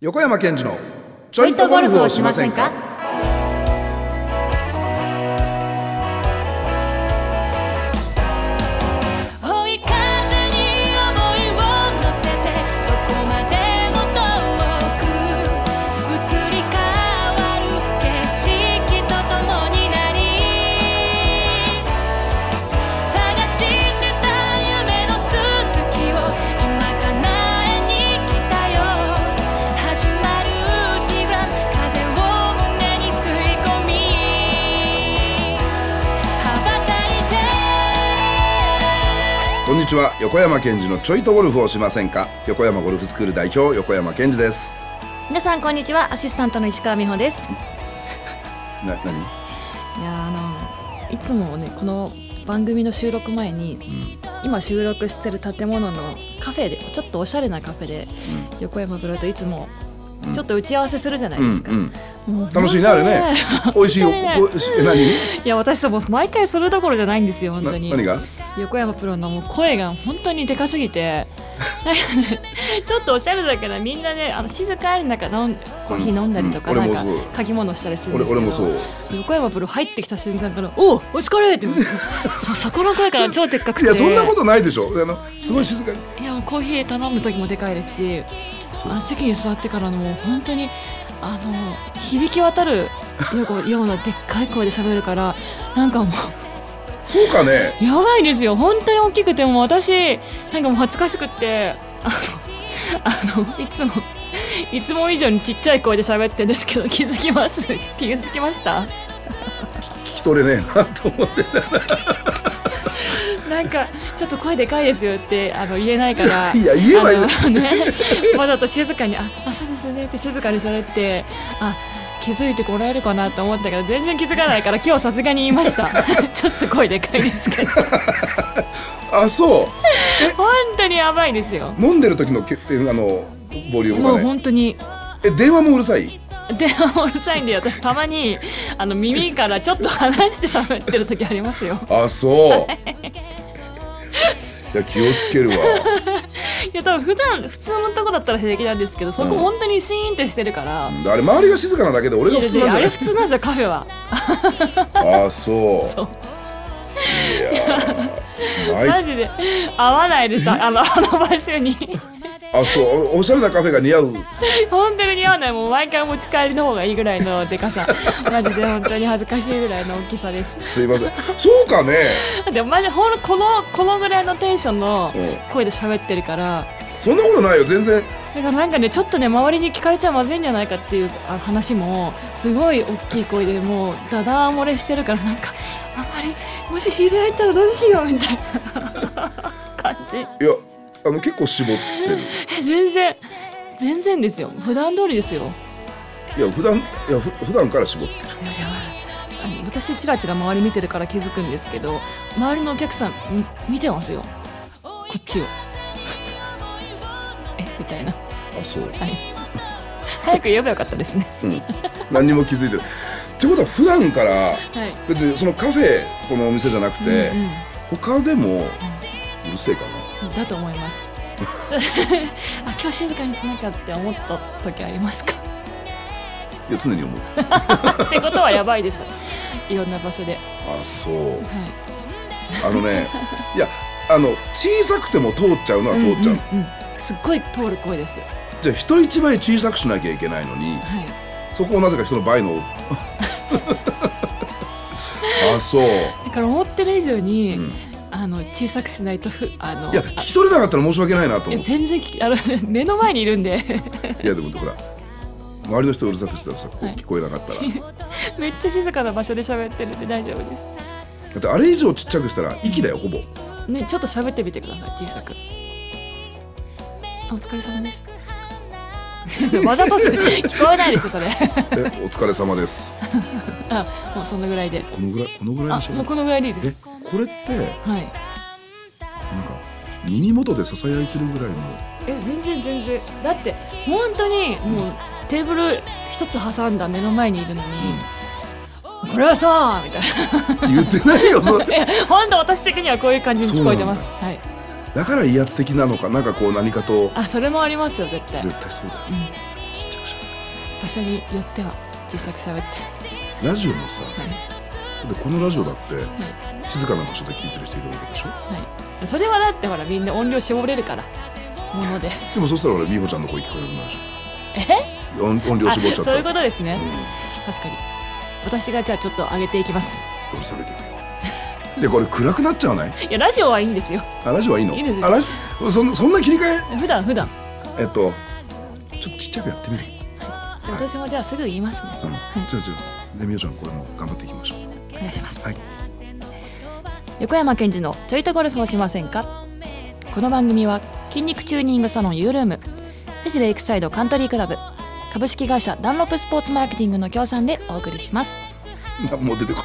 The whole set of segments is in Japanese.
横山健二のちょいとゴルフをしませんか。こんにちは、横山健二のちょいとゴルフをしませんか。横山ゴルフスクール代表横山健二です。 皆さんこんにちは、アシスタントの石川美穂です。 何？ いやいつもねこの番組の収録前に、今収録してる建物のカフェでちょっとおしゃれなカフェで、横山プロといつもちょっと打ち合わせするじゃないですか、もう楽しいねあれね。美味しいよ。何？ いや私も毎回それどころじゃないんですよ本当に。 何が？ 横山プロのもう声が本当にでかすぎてちょっとおしゃれだからみんなね静かにコーヒー飲んだりとか、なんか書き物したりするんですけど、 俺もそう。 横山プロ入ってきた瞬間からお疲れって言うんですよ。そこの声から超でっかくて。 いやそんなことないでしょ。すごい静かに。 いやもうコーヒー頼む時もでかいですし、席に座ってからのもう本当に響き渡るようなでっかい声で喋るからなんかもうそうかね。 やばいですよ本当に大きくて、もう私なんかもう恥ずかしくっていつも以上にちっちゃい声で喋ってるんですけど気づきました？ 聞き取れねえなと思ってたなんかちょっと声でかいですよって言えないからいや言えばいいわざと静かにそうですねって静かに喋って気づいてこられるかなと思ったけど全然気づかないから今日さすがに言いましたちょっと声でかいですけどそう本当にやばいですよ。 飲んでる時のボリュームがね。 もう本当に電話もうるさい？ 電話もうるさいんで私たまに耳からちょっと離して喋ってる時ありますよ。 そういや気をつけるわ。 いや多分普通のとこだったら平気なんですけど、そこ本当にシーンってしてるから、 あれ周りが静かなだけで俺が普通なんじゃない？ あれ普通なんですよカフェはそういやマジで合わないですあの場所にそうおしゃれなカフェが似合う。 本当に似合わない。もう毎回持ち帰りの方がいいぐらいのでかさマジで本当に恥ずかしいぐらいの大きさです。 すいません。そうかね。 でもマジでこのぐらいのテンションの声で喋ってるから、 そんなことないよ全然。 だからなんかねちょっとね周りに聞かれちゃまずいんじゃないかっていう話もすごい大きい声でもうダダ漏れしてるから、なんかあまりもし知り合いいたらどうしようみたいな感じ。いや結構絞ってる。 全然ですよ。普段通りですよ。 いや普段から絞ってる。 私チラチラ周り見てるから気づくんですけど、周りのお客さん見てますよこっちをみたいな。 そう、 はい、早く言えばよかったですね何にも気づいてるってことは普段から、別にそのカフェこのお店じゃなくて、他でもうるせえかなだと思います今日静かにしなきゃって思った時ありますか？ いや常に思うってことはやばいですいろんな場所で。 そう、いや小さくても通っちゃうのは通っちゃう、 すっごい通る声ですよ。 じゃあ人一倍小さくしなきゃいけないのに、そこをなぜか人の倍のそうだから思ってる以上に、小さくしないといや聞き取れなかったら申し訳ないなと思う。 全然目の前にいるんでいやでもほら周りの人うるさくしたらさ、聞こえなかったらめっちゃ静かな場所で喋ってるんで大丈夫です。 だってあれ以上ちっちゃくしたら息だよほぼね。ちょっと喋ってみてください小さく。お疲れ様ですわざと聞こえないですそれお疲れ様ですもうそのぐらいでこのぐらいでしょ。 もうこのぐらいでいいです。 これってなんか耳元でささやいてるぐらいの全然だって本当にもうテーブル一つ挟んだ目の前にいるのに、これはさみたいな言ってないよそれ本当私的にはこういう感じに聞こえてます。 だから威圧的なのか、なんかこう何かとそれもありますよ絶対そうだよ、ちっちゃ場所によっては小さく喋ってラジオもさ、 はいでこのラジオだって、 はい静かな場所で聞いてる人いるわけでしょ。 はい、それはだってほらみんな音量絞れるからものででもそしたら俺美穂ちゃんの声聞こえなくなるじゃん。音量絞っちゃったらそういうことですね、確かに私がじゃあちょっと上げていきます。 俺下げていくよでこれ暗くなっちゃわない？ いやラジオはいいんですよ。 ラジオはいいの？ いいですよ。 ラジオそんな切り替え？ 普段ちょっとちっちゃくやってみる。 私もじゃあすぐ言いますね。 じゃあでみよちゃんこれも頑張っていきましょう。 お願いします、 はい、 横山健二のちょいとゴルフをしませんか。この番組は筋肉チューニングサロンユールーム、富士レイクサイドカントリークラブ、株式会社ダンロップスポーツマーケティングの協賛でお送りします。 何も出てこない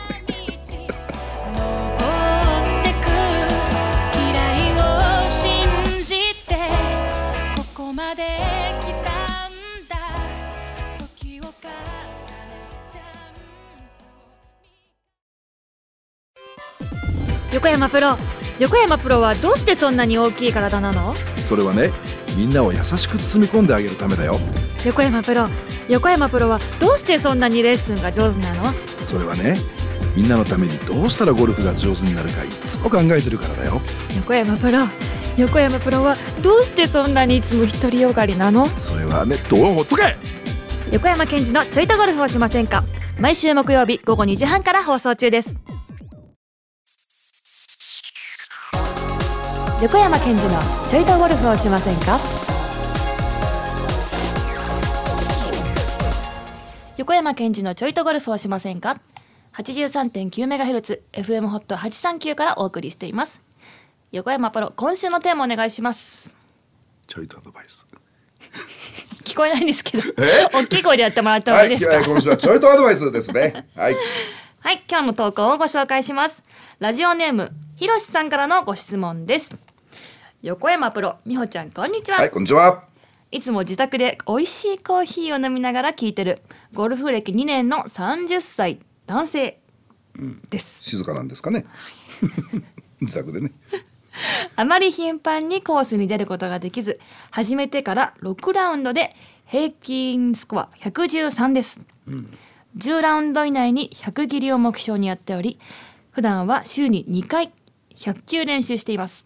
横山プロはどうしてそんなに大きい体なの？ それはね、みんなを優しく包み込んであげるためだよ。 横山プロはどうしてそんなにレッスンが上手なの？ それはね、みんなのためにどうしたらゴルフが上手になるかいつも考えてるからだよ。 横山プロはどうしてそんなにいつも独りよがりなの？ それはね、ほっとけ。 横山健二のちょいとゴルフをしませんか。毎週木曜日午後2時半から放送中です。横山健二のちょいとゴルフをしませんか。横山健二のちょいとゴルフをしませんか。 83.9MHz FM ホット839からお送りしています。横山プロ、今週のテーマお願いします。 ちょいとアドバイス聞こえないんですけど大きい声でやってもらった方がいいですか？ はい、今週はちょいとアドバイスですねはいはい、今日の投稿をご紹介します。ラジオネームひろしさんからのご質問です。横山プロ、みほちゃん、こんにちは。 はい、こんにちは。 いつも自宅で美味しいコーヒーを飲みながら聞いてるゴルフ歴2年の30歳男性です、 静かなんですかね自宅でねあまり頻繁にコースに出ることができず、始めてから6ラウンドで平均スコア113です、10ラウンド以内に100切りを目標にやっており、普段は週に2回100球練習しています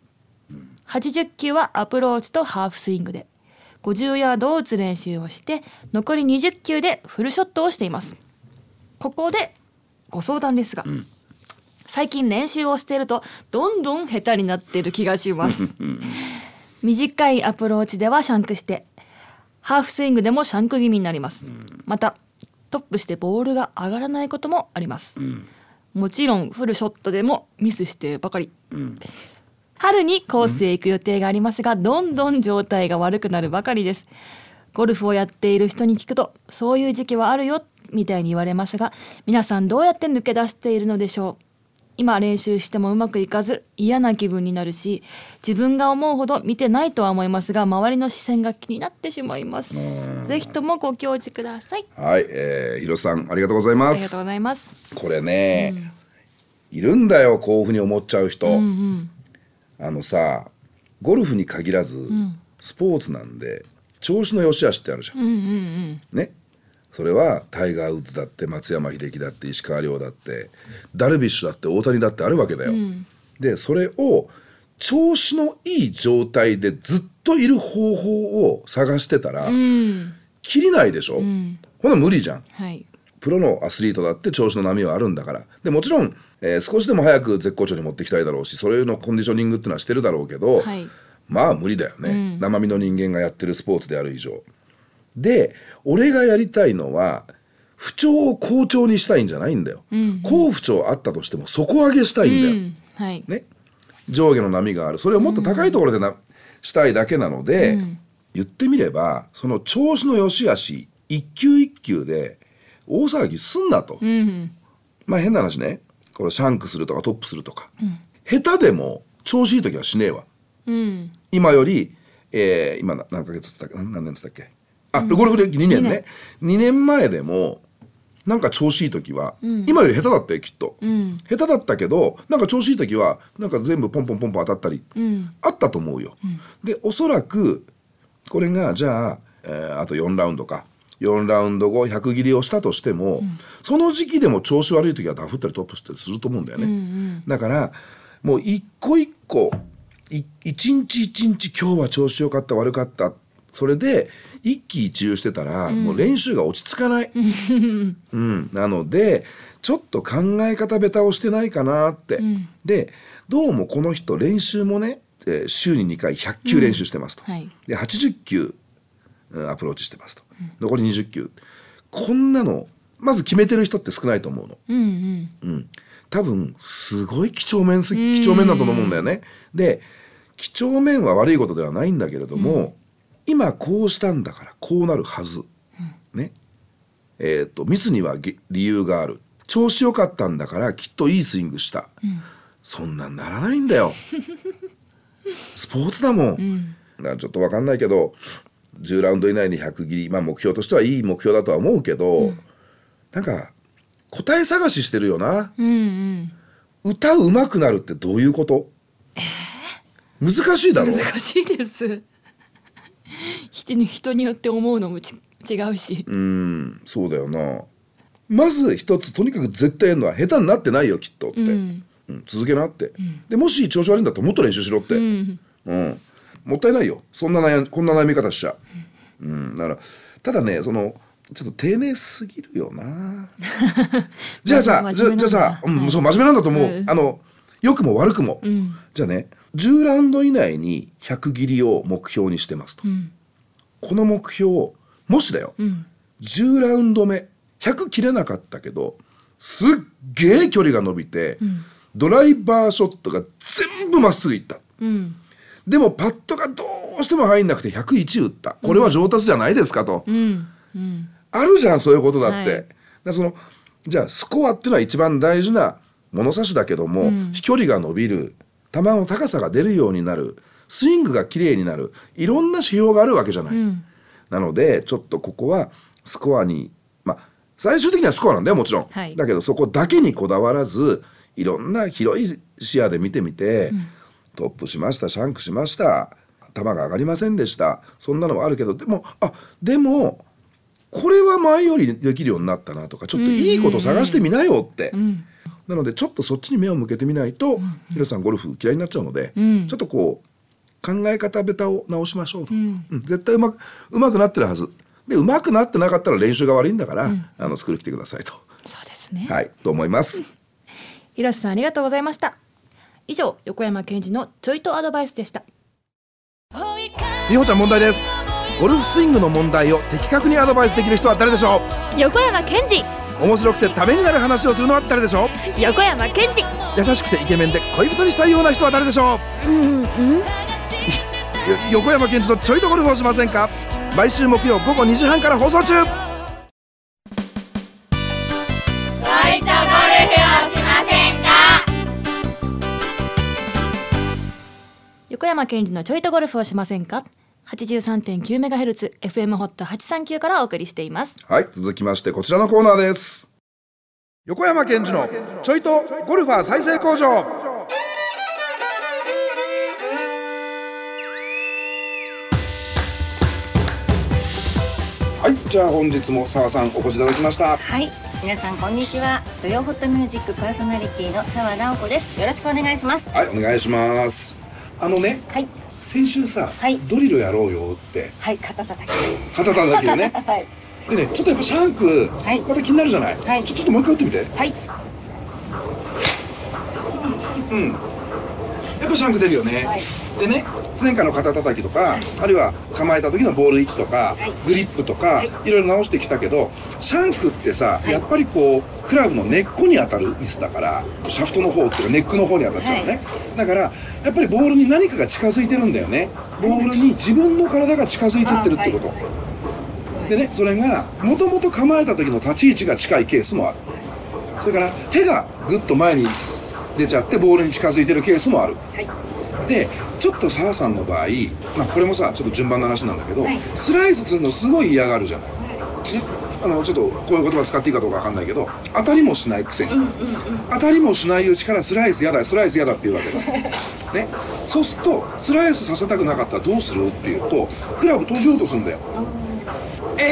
。80球はアプローチとハーフスイングで、50ヤードを打つ練習をして、残り20球でフルショットをしています。ここでご相談ですが、最近練習をしているとどんどん下手になっている気がします短いアプローチではシャンクして、ハーフスイングでもシャンク気味になります。またトップしてボールが上がらないこともあります、もちろんフルショットでもミスしてばかり、春にコースへ行く予定がありますが、どんどん状態が悪くなるばかりです。ゴルフをやっている人に聞くと、そういう時期はあるよみたいに言われますが、皆さんどうやって抜け出しているのでしょう。今練習してもうまくいかず嫌な気分になるし、自分が思うほど見てないとは思いますが、周りの視線が気になってしまいます。ぜひともご教示ください。 はい、ひろしさんありがとうございます。 ありがとうございます。 これね、いるんだよ、こういうふうに思っちゃう人、さ、ゴルフに限らず、スポーツなんで調子の良し悪しってあるじゃん、ね。それはタイガー・ウッズだって松山英樹だって石川遼だってダルビッシュだって大谷だってあるわけだよ、でそれを調子のいい状態でずっといる方法を探してたら、きりないでしょ、ほな無理じゃん、プロのアスリートだって調子の波はあるんだから。でもちろん、少しでも早く絶好調に持っていきたいだろうし、それのコンディショニングっていうのはしてるだろうけど、まあ無理だよね、生身の人間がやってるスポーツである以上で。俺がやりたいのは不調を好調にしたいんじゃないんだよ、好不調あったとしても底上げしたいんだよ、ね、上下の波がある、それをもっと高いところでしたいだけなので、言ってみればその調子の良し悪し一球一球で大騒ぎすんなと、まあ変な話ね、これシャンクするとかトップするとか、下手でも調子いい時はしねえわ、今より、今何ヶ月何年つったっけ、ゴルフ歴2年ね、2年前でもなんか調子いい時は、今より下手だったよきっと、下手だったけどなんか調子いい時はなんか全部ポンポンポンポン当たったり、あったと思うよ、でおそらくこれがじゃあ、あと4ラウンドか 4ラウンド後100切りをしたとしても、その時期でも調子悪い時はダフったりトップしたりすると思うんだよね、だからもう一個一個一日一日今日は調子良かった悪かったそれで一喜一憂してたら、もう練習が落ち着かない、なのでちょっと考え方ベタをしてないかなって、でどうもこの人練習もね、週に2回100球練習してますと、で80球アプローチしてますと、残り20球、こんなのまず決めてる人って少ないと思うの、多分すごい几帳面だと思うんだよね。で几帳面は悪いことではないんだけれども、今こうしたんだからこうなるはず、ね、ミスには理由がある、調子良かったんだからきっといいスイングした、そんなんならないんだよスポーツだもん、だからちょっと分かんないけど10ラウンド以内に100切り、目標としてはいい目標だとは思うけど、なんか答え探ししてるよな、歌うまくなるってどういうこと？難しいだろ？ 難しいです人によって思うのも違うし、 そうだよな。まず一つとにかく絶対言うのは下手になってないよきっとって、続けなって、でもし調子悪いんだったらもっと練習しろって、もったいないよこんな悩み方しちゃ、だからただねちょっと丁寧すぎるよなじゃあさそう真面目なんだと思う、良くも悪くも、じゃあね10ラウンド以内に100切りを目標にしてますと、この目標もしだよ、10ラウンド目100切れなかったけどすっげえ距離が伸びて、ドライバーショットが全部まっすぐいった、でもパットがどうしても入んなくて101打った、これは上達じゃないですかと、あるじゃんそういうことだって、だからじゃあスコアっていうのは一番大事な物差しだけども、飛距離が伸びる、球の高さが出るようになる、スイングが綺麗になる、いろんな指標があるわけじゃない、なのでちょっとここはスコアに最終的にはスコアなんだよもちろん、だけどそこだけにこだわらずいろんな広い視野で見てみて、トップしました、シャンクしました、球が上がりませんでした、そんなのはあるけど、でもこれは前よりできるようになったなとか、ちょっといいこと探してみなよって、なのでちょっとそっちに目を向けてみないと、ヒロさんゴルフ嫌いになっちゃうので、ちょっとこう考え方ベタを直しましょうと、絶対うまくなってるはずで、うまくなってなかったら練習が悪いんだから、作り来てくださいと、 そうですね、 と思いますヒロさんありがとうございました。以上横山健二のちょいとアドバイスでした。 美穂ちゃん問題です。ゴルフスイングの問題を的確にアドバイスできる人は誰でしょう？横山健二。 面白くてためになる話をするのは誰でしょう？ 横山健二。 優しくてイケメンで恋人にしたいような人は誰でしょう？横山健二のちょいとゴルフをしませんか？毎週木曜午後2時半から放送中。ちょいとゴルフをしませんか？ 横山健二のちょいとゴルフをしませんか？ 83.9MHz FM ホット839からお送りしています。 はい、続きましてこちらのコーナーです。横山健二のちょいとゴルファー再生工場。はい、じゃあ本日も澤さんお越しいただきました。 はい、皆さんこんにちは。土曜ホットミュージックパーソナリティの澤直子です。よろしくお願いします。 はい、お願いします。 はい、 先週さ、ドリルやろうよって。 はい、肩叩きよねはい。でね、ちょっとやっぱシャンク、また気になるじゃない、ちょっともう一回打ってみて。やっぱシャンク出るよね、でね、前回の肩叩きとか、あるいは構えた時のボール位置とか、グリップとか、いろいろ直してきたけど、シャンクってさ、やっぱりこうクラブの根っこに当たるミスだから、シャフトの方っていうかネックの方に当たっちゃうのね、だからやっぱりボールに何かが近づいてるんだよね。ボールに自分の体が近づいてってるってこと、でね、それがもともと構えた時の立ち位置が近いケースもある。それから手がぐっと前に出ちゃってボールに近づいてるケースもある、でちょっと澤さんの場合、これもさちょっと順番の話なんだけど、スライスするのすごい嫌がるじゃない、ね、ちょっとこういう言葉使っていいかどうか分かんないけど、当たりもしないくせに、当たりもしないうちからスライス嫌だって言うわけだ、ね、そうするとスライスさせたくなかったらどうするっていうと、クラブ閉じようとするんだよ。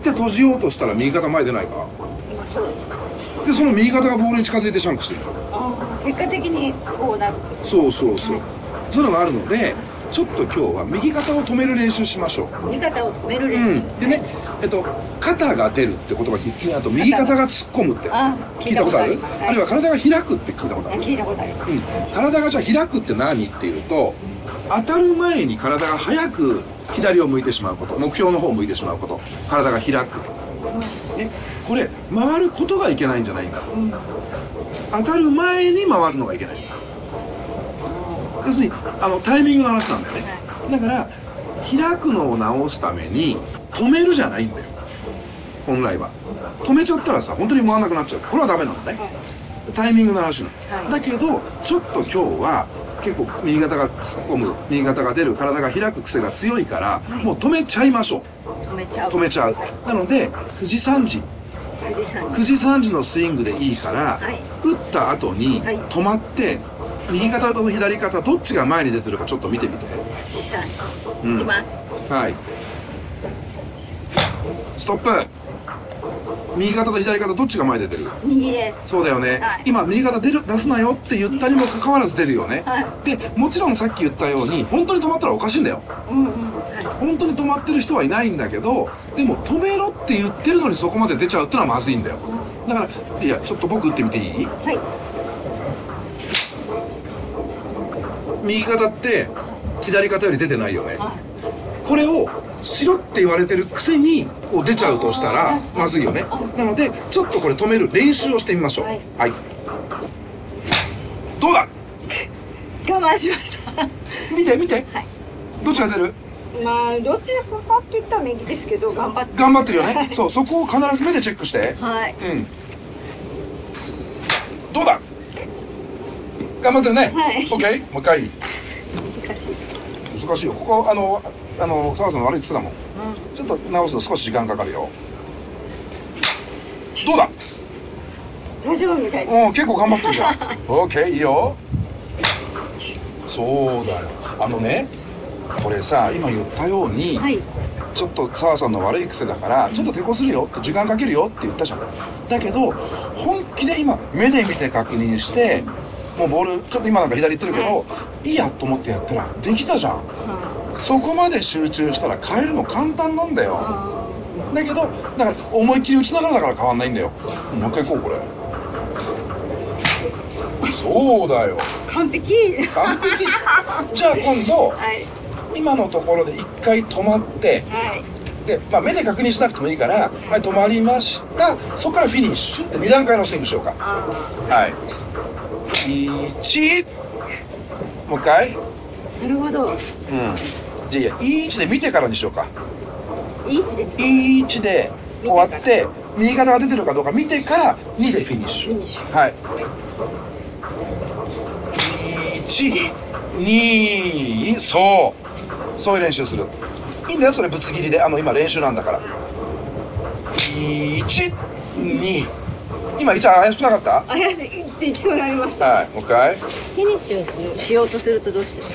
って閉じようとしたら右肩前出ないか。 今そうですか。 でその右肩がボールに近づいてシャンクしてる。 結果的にこうなる。 そうそうそう、そういうのがあるので、ちょっと今日は右肩を止める練習しましょう。 右肩を止める練習、 でね、肩が出るって言葉聞いて、あと右肩が突っ込むって聞いたことある？あるいは体が開くって聞いたことある？ 聞いたことある。 体がじゃあ開くって何っていうと、当たる前に体が早く左を向いてしまうこと、目標の方を向いてしまうこと、体が開く、ね、これ回ることがいけないんじゃないんだ、当たる前に回るのがいけないんだ。要するにタイミングの話なんだよね。だから開くのを直すために止めるじゃないんだよ、本来は。止めちゃったらさ、本当に回らなくなっちゃう。これはダメなのね、タイミングの話なの、だけどちょっと今日は結構右肩が突っ込む、右肩が出る、体が開く癖が強いから、もう止めちゃいましょう。止めちゃう。なので9時3時9時3時のスイングでいいから、打った後に止まって、右肩と左肩どっちが前に出てるかちょっと見てみて。 実際打ちます、 はい、ストップ。右肩と左肩どっちが前に出てる？ 右です。 そうだよね、今右肩出すなよって言ったにもかかわらず出るよね、でもちろんさっき言ったように本当に止まったらおかしいんだよ、本当に止まってる人はいないんだけど、でも止めろって言ってるのにそこまで出ちゃうってのはまずいんだよ。だからいや、ちょっと僕打ってみていい？右肩って左肩より出てないよね。これをしろって言われてるくせにこう出ちゃうとしたらまずいよね。なのでちょっとこれ止める練習をしてみましょう。はい、どうだ？ 我慢しました。 見て見て、どっちが出る？ まあどちらかって言ったら右ですけど、頑張ってるよね。そう、そこを必ず目でチェックして。どうだ？頑張ってるね。OK、もう一回。難しいよ。ここ澤さんの悪い癖だもん、ちょっと直すの少し時間かかるよ。どうだ？ 大丈夫みたいです。 結構頑張ってるじゃん。OK、いいよ。そうだよ。これさ、今言ったように、ちょっと澤さんの悪い癖だからちょっと抵抗するよって、時間かけるよって言ったじゃん。だけど本気で今目で見て確認して、もうボールちょっと今なんか左行ってるけど、いいやと思ってやったらできたじゃん、そこまで集中したら変えるの簡単なんだよ。だけどだから思いっきり打ちながらだから変わんないんだよ。もう一回行こう、これ。そうだよ、 完璧。 じゃあ今度、今のところで一回止まって、で、目で確認しなくてもいいから、止まりました、そこからフィニッシュって2段階のスイングしようか。1、もう一回。 なるほど。 じゃあいや、いい位置で見てからにしようか。 いい位置で。 いい位置で終わって、右肩が出てるかどうか見てから2でフィニッシュ。はい。1、2、そういう練習する。いいんだよ、それぶつ切りで。今練習なんだから。1、2。今1怪しくなかった？ 怪しいっていきそうになりました。 もう一回。 フィニッシュをしようとするとどうして？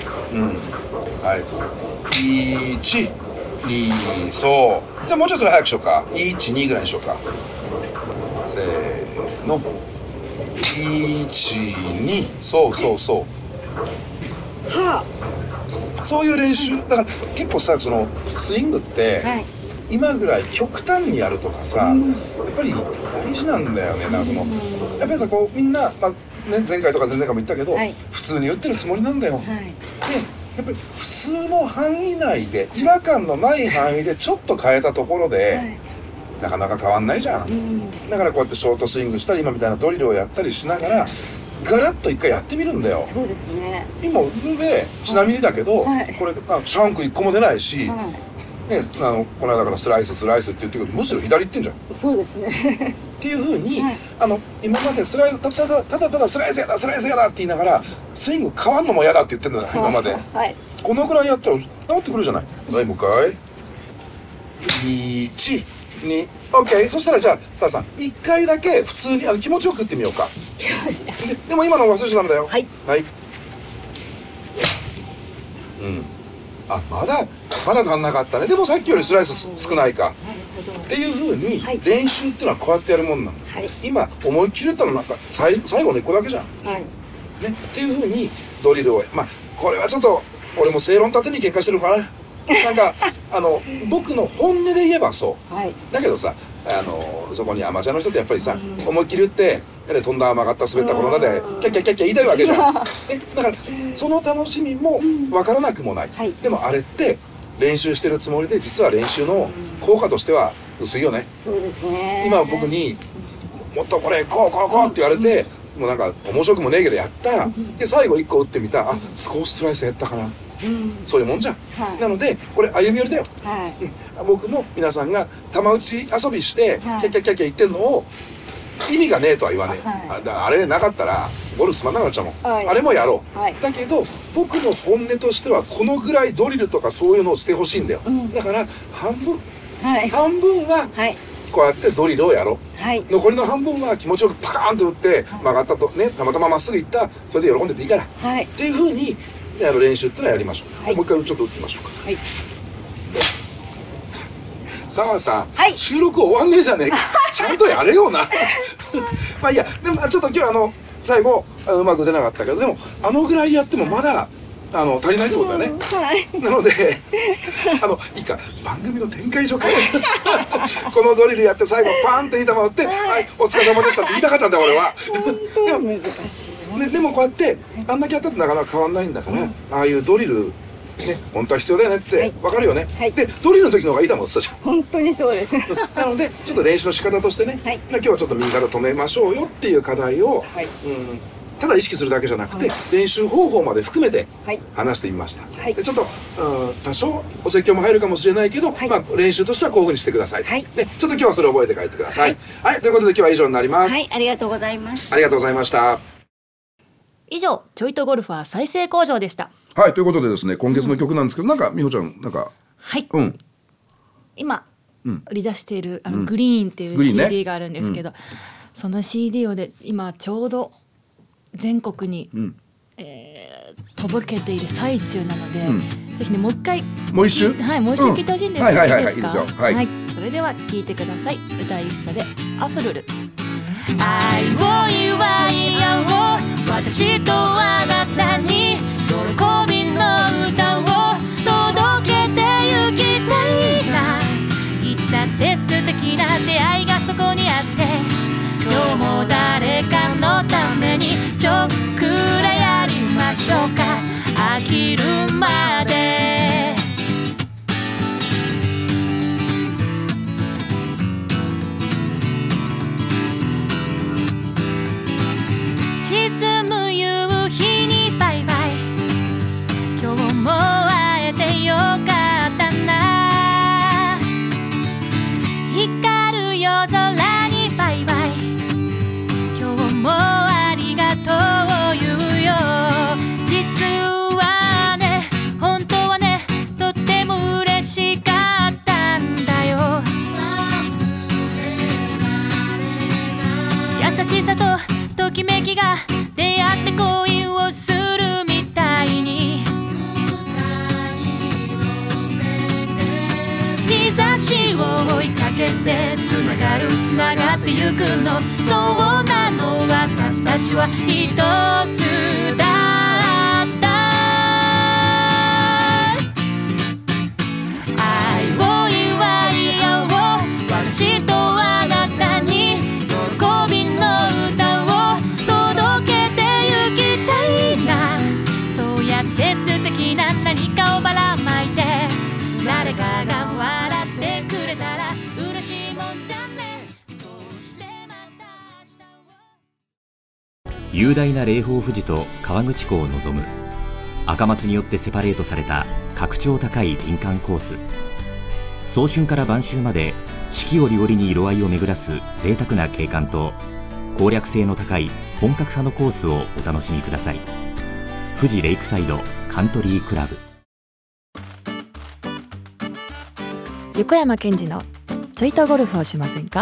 1、2、そう。じゃあもうちょっと早くしようか。1、2ぐらいにしようか。せーの。1、2、そう。そういう練習だから。結構さ、そのスイングって、今ぐらい極端にやるとかさ、やっぱり大事なんだよね。なんかやっぱりさ、こうみんな、前回とか前々回も言ったけど、普通に打ってるつもりなんだよ。でやっぱり普通の範囲内で、違和感のない範囲でちょっと変えたところで、なかなか変わんないじゃん。だからこうやってショートスイングしたり、今みたいなドリルをやったりしながらガラッと一回やってみるんだよ。 そうですね。 今でちなみにだけど、これシャンク1個も出ないし、この間からスライスって言ってるけど、むしろ左行ってんじゃん。 そうですね。 っていう風に、今までスライスただスライスやだって言いながらスイング変わんのも嫌だって言ってんだよ、今まで。このぐらいやったら治ってくるじゃない。もう一回。1、2、OK。そしたらじゃあ澤さん1回だけ普通に気持ちよく打ってみようか。でも今の忘れちゃダメだよ。はい。まだ足んなかったね。でもさっきよりスライス少ないか。 っていう風にはい練習っていうのはこうやってやるもんなんだ、 はい今思いっきり言ったらなんか最後の1個だけじゃん、 はいね、っていう風にドリルをこれはちょっと俺も正論立てに喧嘩してるからなんか僕の本音で言えばそうはいだけどさそこにアマチュアの人ってやっぱりさ、思いっきり言って飛んだ曲がった滑った転んだでキャッキャッキャッキャ言いたいわけじゃんだからその楽しみも分からなくもない、 はいでもあれって練習してるつもりで実は練習の効果としては薄いよね。 そうですね。 今僕にもっとこれこうって言われて、もうなんか面白くもねえけどやった、で最後1個打ってみた、少しストライス減ったかな、そういうもんじゃん、 はい、 なのでこれ歩み寄りだよ、 はい、 僕も皆さんが玉打ち遊びして、 はい、 キャッキャッキャッキャ言ってんのを意味がねえとは言わねえ、 はい、 あれなかったらゴルフつまんなくなっちゃうもん、はい、あれもやろう、はい、だけど僕の本音としてはこのぐらいドリルとかそういうのをしてほしいんだよ、だから半分はこうやってドリルをやろう、はい、残りの半分は気持ちよくパカーンと打って曲がったとね、たまたままっすぐ行った、それで喜んでていいから、はい、っていう風に練習っていうのはやりましょう、はい、もう一回ちょっと打ってみましょうか、はい、澤さん、はい、収録終わんねえじゃねえかちゃんとやれよなまあいいや、でもちょっと今日最後うまく出なかったけど、でもぐらいやってもまだ足りないってことだよね、はい、なのでいいか番組の展開上かこのドリルやって最後パーンっていい球打って、はい、お疲れ様でしたって言いたかったんだ俺はでも難しい、 でもこうやってあんだけやったってなかなか変わんないんだから、ああいうドリルね、本当は必要だよねって分かるよね、はい、でドリルの時の方がいい球打ってたじゃん、 本当にそうですなのでちょっと練習の仕方としてね、はい、今日はちょっと右肩止めましょうよっていう課題を、はい、ただ意識するだけじゃなくて、はい、練習方法まで含めて話してみました、はい、でちょっと多少お説教も入るかもしれないけど、はい、練習としてはこういうふうにしてください、はい、でちょっと今日はそれを覚えて帰ってください、はい、ということで今日は以上になります。 はい、ありがとうございます。 ありがとうございました。 以上ちょいとゴルファー再生工場でした。 はい、ということでですね、今月の曲なんですけど、なんか美穂ちゃんなんか、 はい、今、売り出しているグリーンっていう CD があるんですけど、その CD を今ちょうど全国に、届けている最中なので、ぜひねもう一回もう一周もう一周聞いてほしいんですけど、いいですか？ はい、 それでは聞いてください。歌いリストでアフルル。愛を祝い合おう、私とあなたに喜びの歌を届けてゆきたいな。いつだって素敵な出会いがそこにあって、今日も誰かのためにちょっくらやりましょうか、飽きるまで。沈む夕日にバイバイ、今日も会えてよかったな。光る夜空にバイバイ、今日もありがとう言うよ。実はね、本当はね、とっても嬉しかったんだよ。優しさとときめきが出会って恋をするみたいに、日差しを追いかけてつながってゆくの、そうなの私たちは一つだった。愛を祝い合おう、私とあなたに喜びの歌を届けてゆきたいな。そうやって素敵な何かをばらまいて、誰かが笑ってくれたら嬉しいもんじゃね。そうしてまた明日を。 雄大な霊峰富士と河口湖を望む赤松によってセパレートされた格調高い林間コース。早春から晩秋まで四季折々に色合いを巡らす贅沢な景観と攻略性の高い本格派のコースをお楽しみください。富士レイクサイドカントリークラブ。 横山健二のちょいとゴルフをしませんか。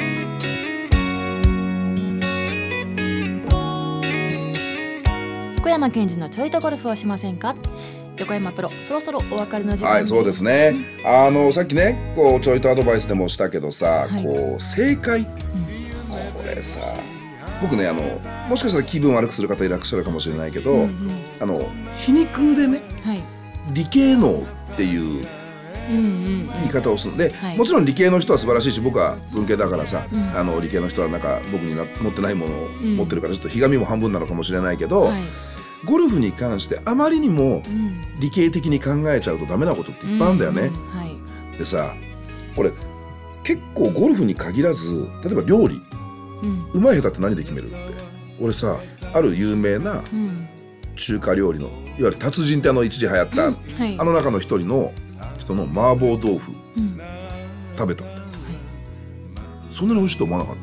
横山健二のちょいとゴルフをしませんか。横山プロ、そろそろお別れの時間です。 はい、そうですね。さっきねこうちょいとアドバイスでもしたけどさ、こう正解、これさ僕ねもしかしたら気分悪くする方いらっしゃるかもしれないけど、皮肉でね、理系能っていう言い方をするんで、もちろん理系の人は素晴らしいし、僕は文系だからさ、理系の人はなんか僕に持ってないものを持ってるからちょっとひがみも半分なのかもしれないけど、ゴルフに関してあまりにも理系的に考えちゃうとダメなことっていっぱいあるんだよね。でさ、これ結構ゴルフに限らず、例えば料理、うまい下手って何で決めるって、俺さある有名な中華料理のいわゆる達人って一時流行った、あの中の一人の人の麻婆豆腐、食べたんだ、そんなに美味しいと思わなかった。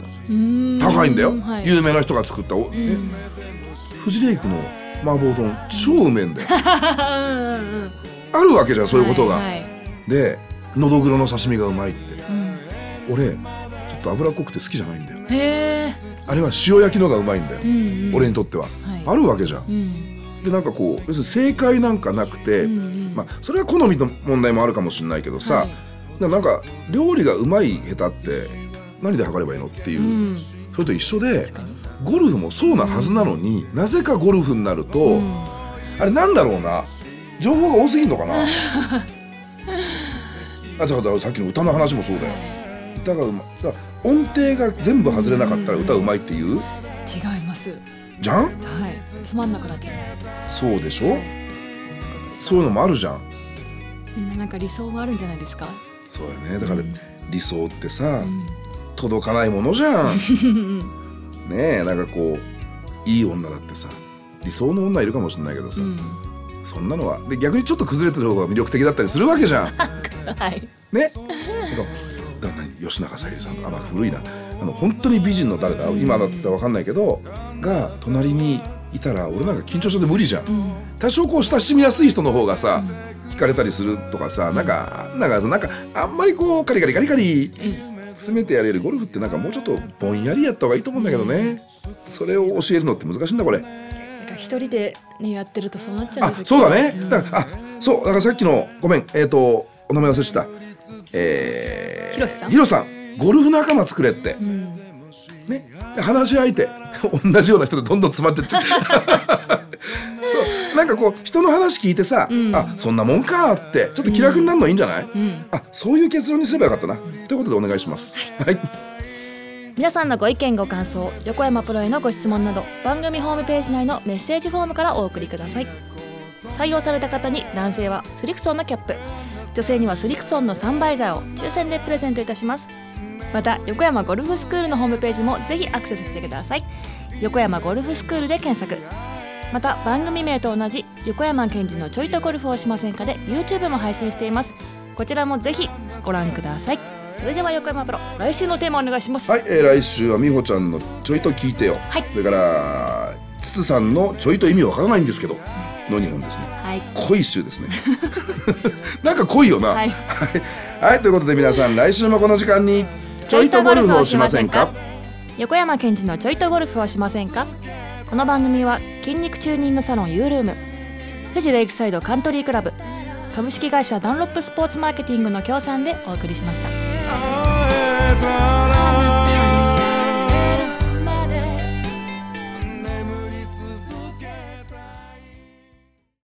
高いんだよ、有名な人が作ったフジレイクの麻婆丼超うめえんだよあるわけじゃん、そういうことが、でのどぐろの刺身がうまいって、俺ちょっと脂っこくて好きじゃないんだよ。あれは塩焼きのがうまいんだよ、俺にとっては、あるわけじゃん。でなんかこう要するに正解なんかなくて、それは好みの問題もあるかもしれないけどさ、なんか料理がうまい下手って何で測ればいいのっていう、それと一緒でゴルフもそうなはずなのに、なぜかゴルフになると、あれなんだろうな、情報が多すぎんのかなじゃあさっきの歌の話もそうだよ。歌がうまい、だから音程が全部外れなかったら歌うまいっていう、 違いますじゃん。 つまんなくなっちゃいます。 そうでしょ。そういうのもあるじゃん。 みんななんか理想もあるんじゃないですか。 そうよね。だから理想ってさ、届かないものじゃんねえ、なんかこういい女だってさ、理想の女いるかもしれないけどさ、そんなのはで逆にちょっと崩れてる方が魅力的だったりするわけじゃんね。だから吉永小百合さんとか、古いな、本当に美人の誰だ、今だったら分かんないけどが隣にいたら俺なんか緊張して無理じゃん、多少こう親しみやすい人の方がさ、惹かれたりするとかさ、なんかあんまりこうカリカリ、詰めてやれるゴルフってなんかもうちょっとぼんやりやった方がいいと思うんだけどね、それを教えるのって難しいんだこれ。なんか一人でねやってるとそうなっちゃうんですよ。 そうだね、だからさっきのごめんお名前忘れした、ヒロさんゴルフ仲間作れって、ね、話し相手同じような人でどんどん詰まってっちゃうそうなんかこう人の話聞いてさ、そんなもんかってちょっと気楽になるのいいんじゃない、そういう結論にすればよかったなということでお願いします。 皆さんのご意見ご感想、横山プロへのご質問など番組ホームページ内のメッセージフォームからお送りください。採用された方に男性はスリクソンのキャップ、女性にはスリクソンのサンバイザーを抽選でプレゼントいたします。また横山ゴルフスクールのホームページもぜひアクセスしてください。横山ゴルフスクールで検索。また番組名と同じ横山健二のちょいとゴルフをしませんかで YouTube も配信しています。こちらもぜひご覧ください。それでは横山プロ、来週のテーマお願いします。 来週は美穂ちゃんのちょいと聞いてよ、それからつつさんのちょいと意味わからないんですけどの2本ですね、濃い週ですねなんか濃いよな。はい、ということで皆さん来週もこの時間にちょいとゴルフをしませんか。 横山健二のちょいとゴルフをしませんか。この番組は筋肉チューニングサロンユールーム、富士レイクサイドカントリークラブ、株式会社ダンロップスポーツマーケティングの協賛でお送りしました。